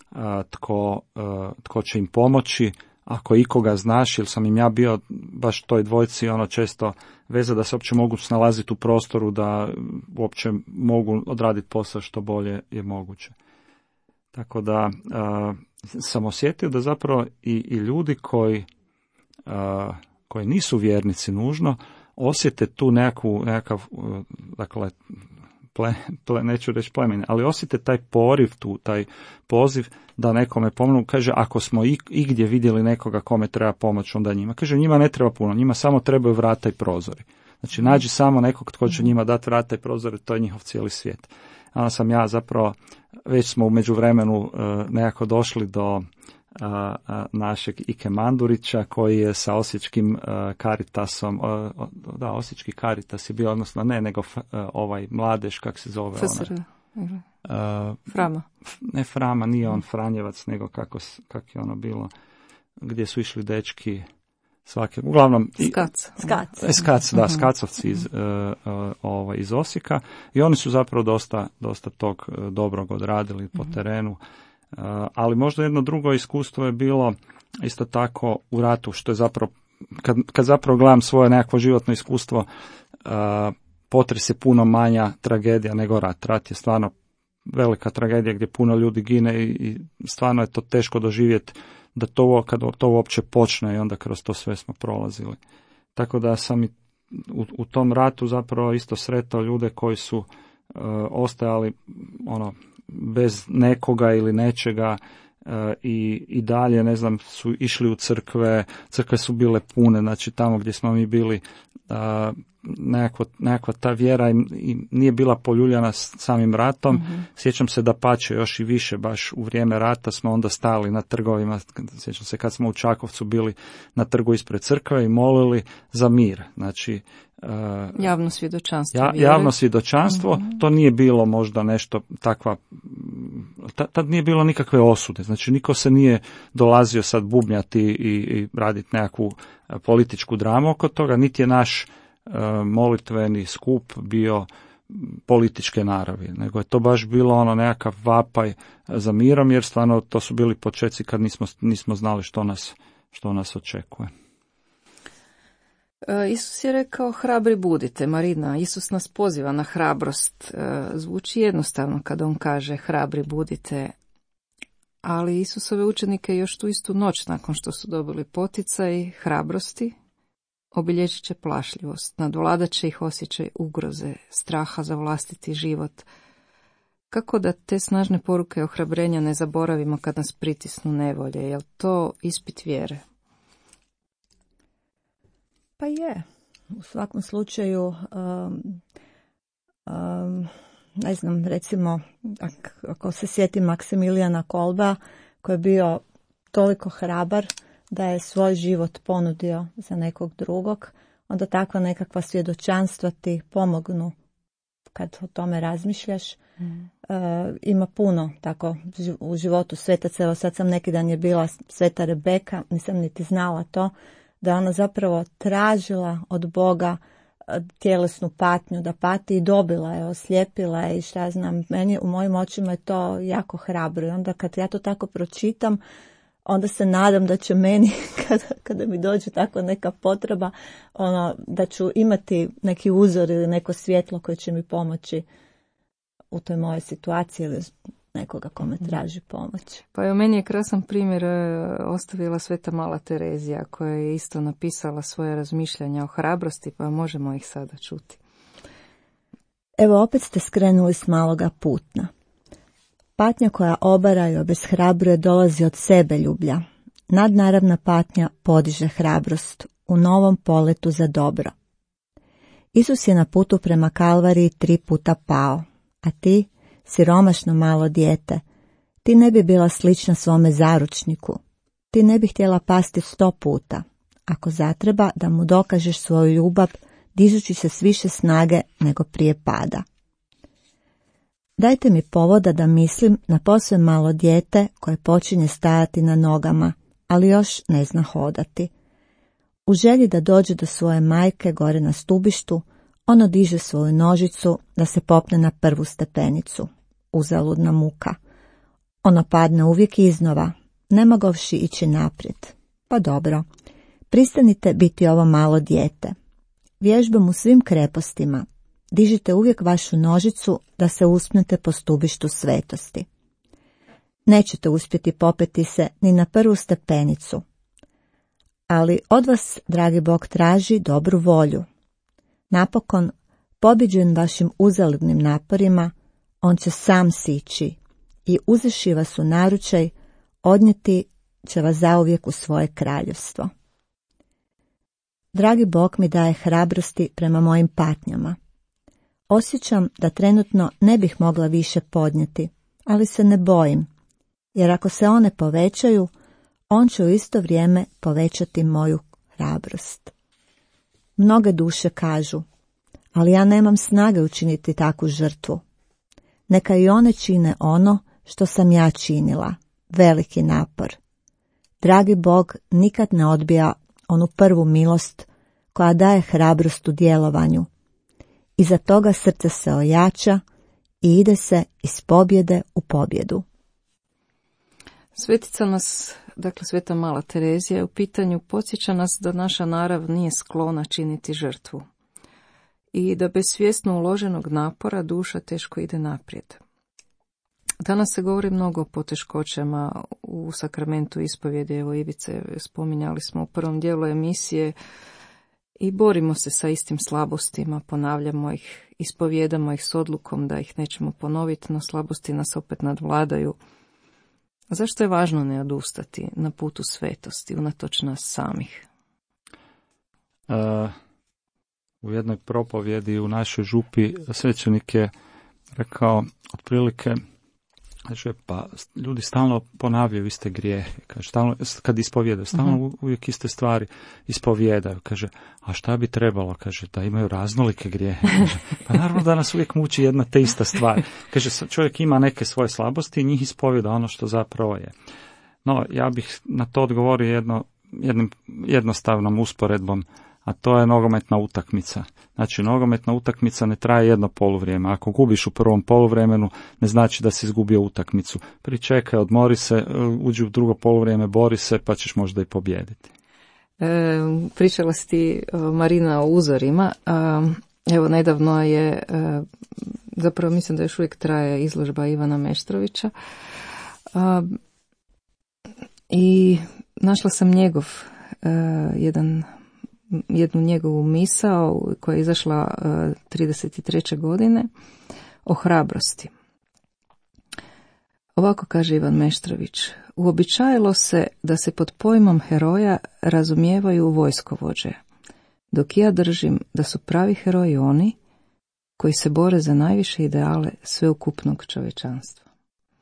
tko, tko će im pomoći, ako ikoga znaš, jer sam im ja bio baš toj dvojci ono često veza da se uopće mogu snalaziti u prostoru, da uopće mogu odraditi posao što bolje je moguće. Tako da a, sam osjetio da zapravo i, i ljudi koji, a, koji nisu vjernici nužno, osjete tu nekakvu, nekakav, dakle, ple, ple, neću reći plemene, ali osjete taj poriv tu, taj poziv da nekome pomognu. Kaže, ako smo i, igdje vidjeli nekoga kome treba pomoć, onda njima. Kaže, njima ne treba puno, njima samo trebaju vrata i prozori. Znači, nađi samo nekog tko će njima dati vrata i prozore, to je njihov cijeli svijet. Onda sam ja zapravo, već smo u međuvremenu uh, nekako došli do uh, uh, našeg Ike Mandurića, koji je sa osječkim uh, Caritasom, uh, da, osječki Caritas je bio, odnosno ne, nego uh, ovaj mladež, kak se zove? F S R. Uh, Frama. Ne Frama, nije on Franjevac, nego kako, kako je ono bilo, gdje su išli dečki svake, uglavnom... Skac. Skac. Skac, da, Skacovci iz, uh, uh, ovaj, iz Osijeka, i oni su zapravo dosta, dosta tog uh, dobrog odradili po uh-huh. terenu, uh, ali možda jedno drugo iskustvo je bilo isto tako u ratu, što je zapravo, kad, kad zapravo gledam svoje nekakvo životno iskustvo, uh, potres je puno manja tragedija nego rat. Rat je stvarno velika tragedija gdje puno ljudi gine i, i stvarno je to teško doživjeti da to, kad to uopće počne, i onda kroz to sve smo prolazili. Tako da sam i u, u tom ratu zapravo isto sretao ljude koji su uh, ostajali ono bez nekoga ili nečega uh, i, i dalje, ne znam, su išli u crkve, crkve su bile pune, znači tamo gdje smo mi bili, uh, nekakva, nekakva ta vjera i, i nije bila poljuljana s samim ratom. Mm-hmm. Sjećam se da pače još i više, baš u vrijeme rata smo onda stali na trgovima, sjećam se kad smo u Čakovcu bili na trgu ispred crkve i molili za mir. Znači, uh, javno svjedočanstvo. Ja, javno svjedočanstvo, mm-hmm. to nije bilo možda nešto takva, tad nije bilo nikakve osude, znači niko se nije dolazio sad bubnjati i, i raditi nekakvu političku dramu oko toga, niti je naš molitveni skup bio političke naravi, nego je to baš bilo ono nekakav vapaj za mirom, jer stvarno to su bili počeci kad nismo, nismo znali što nas, što nas očekuje. Isus je rekao, hrabri budite, Marina. Isus nas poziva na hrabrost. Zvuči jednostavno kad on kaže hrabri budite, ali Isusove učenike još tu istu noć, nakon što su dobili poticaj hrabrosti, obilježit će plašljivost, nadvladat će ih osjećaj ugroze, straha za vlastiti život. Kako da te snažne poruke ohrabrenja ne zaboravimo kad nas pritisnu nevolje? Je li to ispit vjere? Pa je. U svakom slučaju, um, um, ne znam, recimo, ako se sjeti Maksimilijana Kolba, koji je bio toliko hrabar da je svoj život ponudio za nekog drugog, onda takva nekakva svjedočanstva ti pomognu kad o tome razmišljaš. Mm. Uh, ima puno tako u životu svetaca. Evo sad sam neki dan je bila sveta Rebeka, nisam niti znala to, da ona zapravo tražila od Boga tjelesnu patnju, da pati, i dobila je, oslijepila je i šta znam, meni u mojim očima je to jako hrabro. I onda kad ja to tako pročitam, onda se nadam da će meni, kada, kada mi dođe tako neka potreba, ono, da ću imati neki uzor ili neko svjetlo koje će mi pomoći u toj mojoj situaciji ili nekoga kome traži pomoć. Pa evo, meni je krasan primjer ostavila Sveta Mala Terezija, koja je isto napisala svoje razmišljanja o hrabrosti, pa možemo ih sada čuti. Evo, opet ste skrenuli s maloga putna. Patnja koja obara i obeshrabruje dolazi od sebe ljublja. Nadnaravna patnja podiže hrabrost u novom poletu za dobro. Isus je na putu prema Kalvariji tri puta pao, a ti, siromašno malo dijete, ti ne bi bila slična svome zaručniku. Ti ne bi htjela pasti sto puta, ako zatreba da mu dokažeš svoju ljubav, dižući se s više snage nego prije pada. Dajte mi povoda da mislim na posve malo dijete koje počinje stajati na nogama, ali još ne zna hodati. U želji da dođe do svoje majke gore na stubištu, ono diže svoju nožicu da se popne na prvu stepenicu. Uzaludna muka. Ono padne uvijek iznova, ne mogovši ići naprijed. Pa dobro, pristanite biti ovo malo dijete. Vježbom u svim krepostima dižite uvijek vašu nožicu da se uspnete po stubištu svetosti. Nećete uspjeti popeti se ni na prvu stepenicu, ali od vas, dragi Bog, traži dobru volju. Napokon, Pobiđen vašim uzaludnim naporima, on će sam sići i uzevši vas u naručaj, odnijeti će vas zauvijek u svoje kraljevstvo. Dragi Bog mi daje hrabrosti prema mojim patnjama. Osjećam da trenutno ne bih mogla više podnijeti, ali se ne bojim, jer ako se one povećaju, on će u isto vrijeme povećati moju hrabrost. Mnoge duše kažu, ali ja nemam snage učiniti takvu žrtvu. Neka i one čine ono što sam ja činila, veliki napor. Dragi Bog nikad ne odbija onu prvu milost koja daje hrabrost u djelovanju. Iza toga srce se ojača i ide se iz pobjede u pobjedu. Svetica nas, dakle Sveta Mala Terezija, u pitanju podsjeća nas da naša narav nije sklona činiti žrtvu i da bez svjesno uloženog napora duša teško ide naprijed. Danas se govori mnogo o poteškoćama u sakramentu ispovjedi. Evo, Ivice, spominjali smo u prvom dijelu emisije, i borimo se sa istim slabostima, ponavljamo ih, ispovjedamo ih s odlukom da ih nećemo ponoviti, no slabosti nas opet nadvladaju. Zašto je važno ne odustati na putu svetosti, unatoč nas samih? Uh, u jednoj propovjedi u našoj župi svećenik je rekao otprilike, kaže, pa ljudi stalno ponavljaju iste grijehe, kaže, stalno, kad ispovjedaju, stalno uh-huh. uvijek iste stvari ispovjedaju, kaže, a šta bi trebalo, kaže, da imaju raznolike grijehe, kaže, pa naravno da nas uvijek muči jedna te ista stvar, kaže, čovjek ima neke svoje slabosti i njih ispovjeda ono što zapravo je. No, ja bih na to odgovorio jedno, jednim jednostavnom usporedbom, a to je nogometna utakmica. Znači, nogometna utakmica ne traje jedno poluvrijeme. Ako gubiš u prvom poluvremenu, ne znači da si izgubio utakmicu. Pričekaj, odmori se, uđi u drugo poluvrijeme, bori se, pa ćeš možda i pobijediti. E, pričala si ti, Marina, o uzorima. A, evo, nedavno je, a, zapravo mislim da još uvijek traje izložba Ivana Meštrovića. A, I našla sam njegov a, jedan jednu njegovu misao koja je izašla uh, trideset treće godine o hrabrosti. Ovako kaže Ivan Meštrović: uobičajilo se da se pod pojmom heroja razumijevaju vojskovođe, dok ja držim da su pravi heroji oni koji se bore za najviše ideale sveukupnog čovječanstva.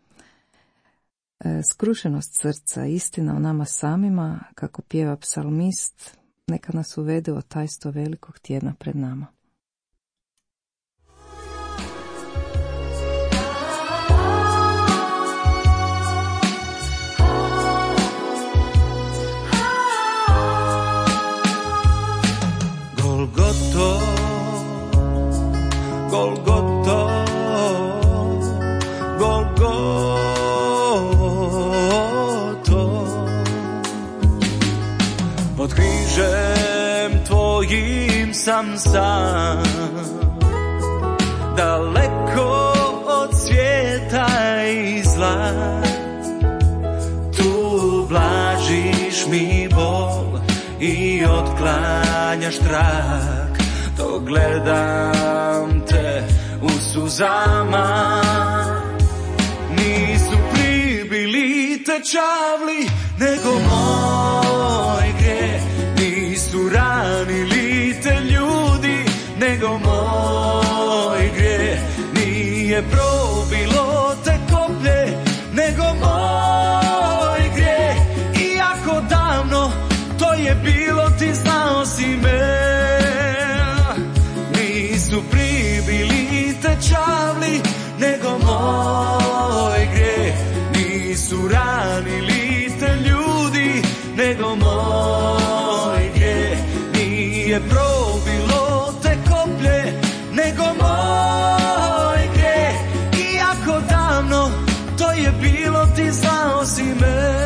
E, skrušenost srca, istina o nama samima, kako pjeva psalmist, neka nas uvede u tajstvo velikog tjedna pred nama. Golgoto, Golgoto, Golgoto, pod križem tvojim sam sam, daleko od svijeta i zla, tu blažiš mi bol i otklanjaš strah, dok gledam te u suzama. Nisu pribili te čavli, nego moj grijeh, nisu ranili te ljudi, nego moj grijeh, nije probilo te koplje, nego moj grijeh, iako davno to je bilo, ti znao si me. Nisu pribili te čavli, nego moj grijeh, nisu ranili te ljudi, nego moj grijeh, nije probilo te koplje, nego moj grijeh, iako davno to je bilo, ti znao si me.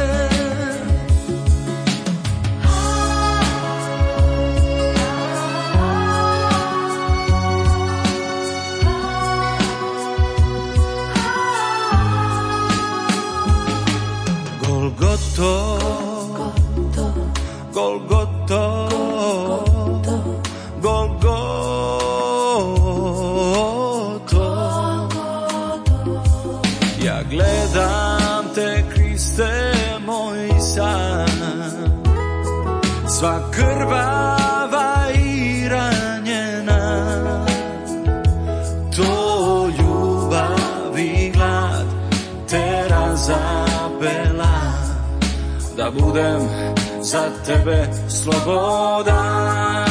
Golgoto, Golgoto, Golgoto, sva krvava i ranjena, to ljubav i glad te razapela, da budem za tebe slobodan.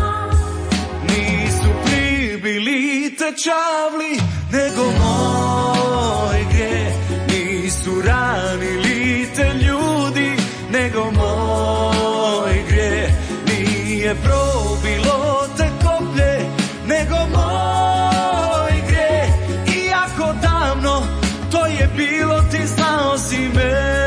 Nisu pribili te čavli, nego moj grijeh, nisu ranili te ljudi, nego moj grijeh, nije probilo te koplje, nego moj grijeh, iako davno to je bilo, ti znao si me.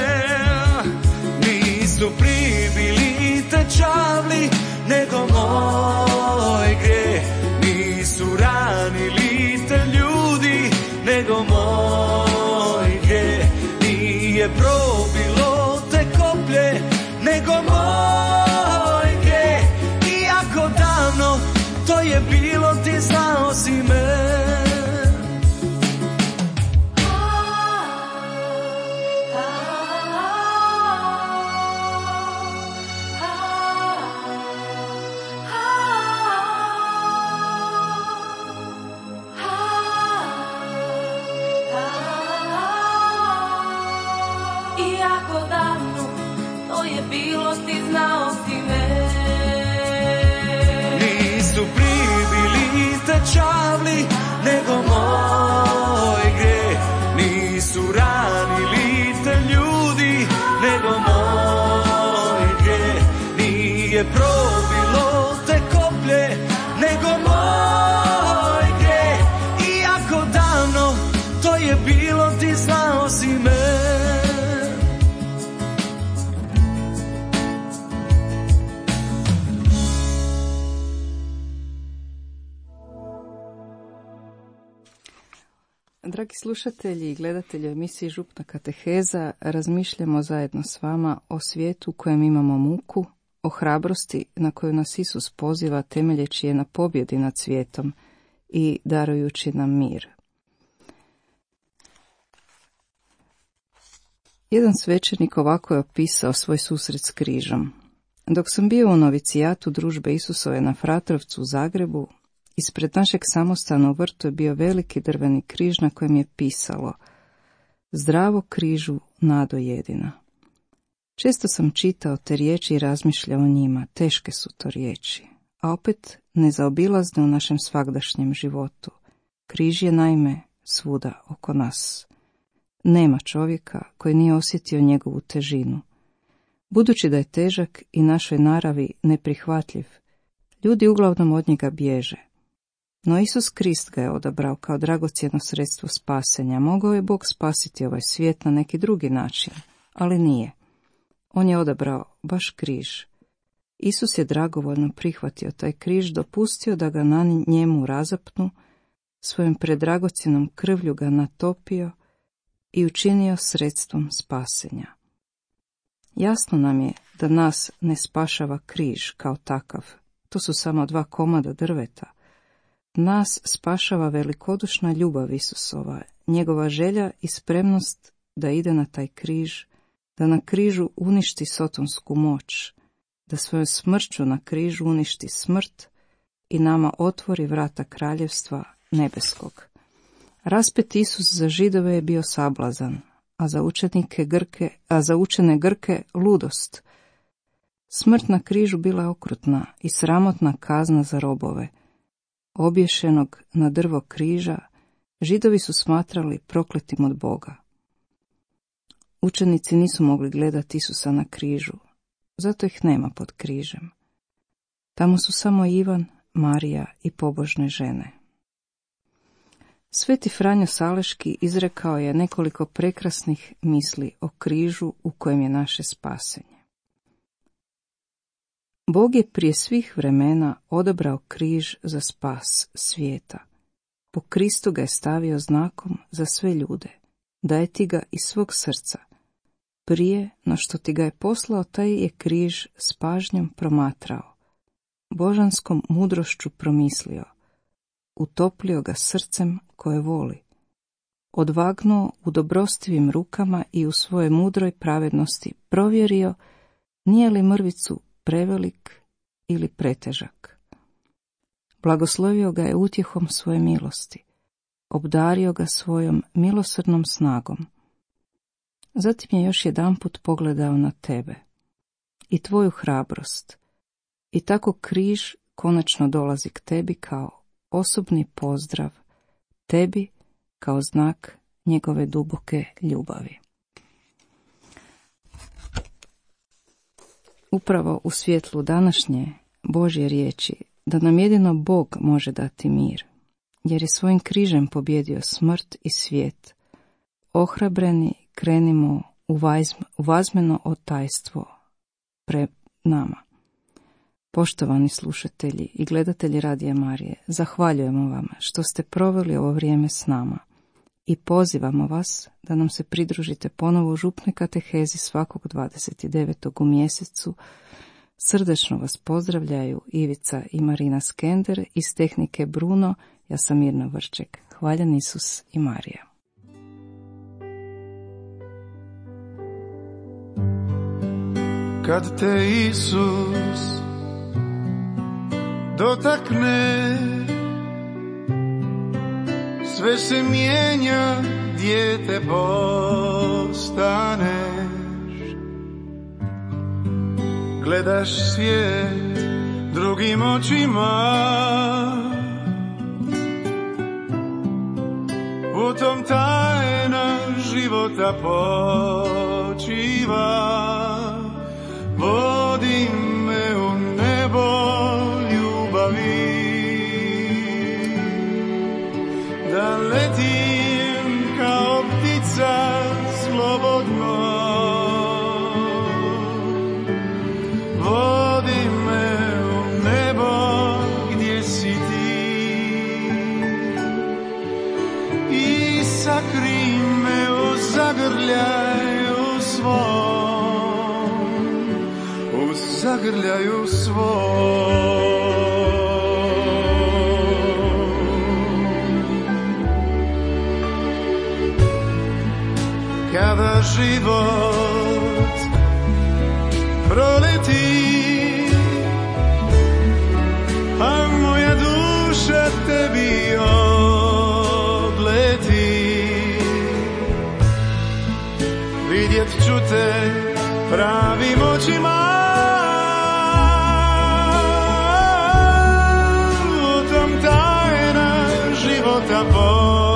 Nisu pribili te čavli, nego moj grijeh, nisu ranili te ljudi, nego moj grijeh, nije probilo te koplje, nego moj grijeh, iako davno to je bilo, ti znao si me. Čavli, nego moj grijeh, nisu ranili te ljudi, nego moj grijeh, nije probilo te koplje, nego moj grijeh, iako davno to je bilo, ti znao si me. Dragi slušatelji i gledatelji emisije Župna kateheza, razmišljamo zajedno s vama o svijetu u kojem imamo muku, o hrabrosti na koju nas Isus poziva temeljeći je na pobjedi nad svijetom i darujući nam mir. Jedan svećenik ovako je opisao svoj susret s križom. Dok sam bio u novicijatu družbe Isusove na Fratrovcu u Zagrebu, ispred našeg samostana u vrtu je bio veliki drveni križ na kojem je pisalo: Zdravo križu, nado jedina. Često sam čitao te riječi i razmišljao o njima, teške su to riječi, a opet nezaobilazne u našem svagdašnjem životu. Križ je naime svuda oko nas. Nema čovjeka koji nije osjetio njegovu težinu. Budući da je težak i našoj naravi neprihvatljiv, ljudi uglavnom od njega bježe. No Isus Krist ga je odabrao kao dragocjeno sredstvo spasenja. Mogao je Bog spasiti ovaj svijet na neki drugi način, ali nije. On je odabrao baš križ. Isus je dragovoljno prihvatio taj križ, dopustio da ga na njemu razapnu, svojim predragocjenom krvlju ga natopio i učinio sredstvom spasenja. Jasno nam je da nas ne spašava križ kao takav. To su samo dva komada drveta. Nas spašava velikodušna ljubav Isusova, njegova želja i spremnost da ide na taj križ, da na križu uništi sotonsku moć, da svojom smrću na križu uništi smrt i nama otvori vrata kraljevstva nebeskog. Raspet Isus za Židove je bio sablazan, a za učenike Grke, a za učene Grke ludost. Smrt na križu bila je okrutna i sramotna kazna za robove. Obješenog na drvo križa, Židovi su smatrali prokletim od Boga. Učenici nisu mogli gledati Isusa na križu, zato ih nema pod križem. Tamo su samo Ivan, Marija i pobožne žene. Sveti Franjo Saleški izrekao je nekoliko prekrasnih misli o križu u kojem je naše spasenje. Bog je prije svih vremena odabrao križ za spas svijeta. Po Kristu ga je stavio znakom za sve ljude. Daje ti ga iz svog srca. Prije no što ti ga je poslao, taj je križ s pažnjom promatrao. Božanskom mudrošću promislio. Utoplio ga srcem koje voli. Odvagnuo u dobrostivim rukama i u svojoj mudroj pravednosti provjerio nije li mrvicu prevelik ili pretežak. Blagoslovio ga je utjehom svoje milosti, obdario ga svojom milosrdnom snagom. Zatim je još jedanput pogledao na tebe i tvoju hrabrost, i tako križ konačno dolazi k tebi kao osobni pozdrav, tebi kao znak njegove duboke ljubavi. Upravo u svjetlu današnje Božje riječi da nam jedino Bog može dati mir, jer je svojim križem pobjedio smrt i svijet, ohrabreni krenimo u, vazm, u vazmeno otajstvo pre nama. Poštovani slušatelji i gledatelji Radija Marije, zahvaljujemo vam što ste proveli ovo vrijeme s nama i pozivamo vas da nam se pridružite ponovo u župnoj katehezi svakog dvadeset devetog u mjesecu. Srdečno vas pozdravljaju Ivica i Marina Skender, iz tehnike Bruno, ja sam Mirna Vrček. Hvaljen Isus i Marija. Kad te Isus dotakne, sve se mijenja, dijete postaneš. Gledaš svijet drugim očima, u tom tajna života počiva. Vodi me u nebo ljubavi, da letim kao ptica slobodno. Vodi me u nebo gdje si ti i sakri me u zagrljaju svom, u zagrljaju svom. Kada život proleti, a moja duša tebi odleti, vidjet ću te pravim očima. U tom tajna života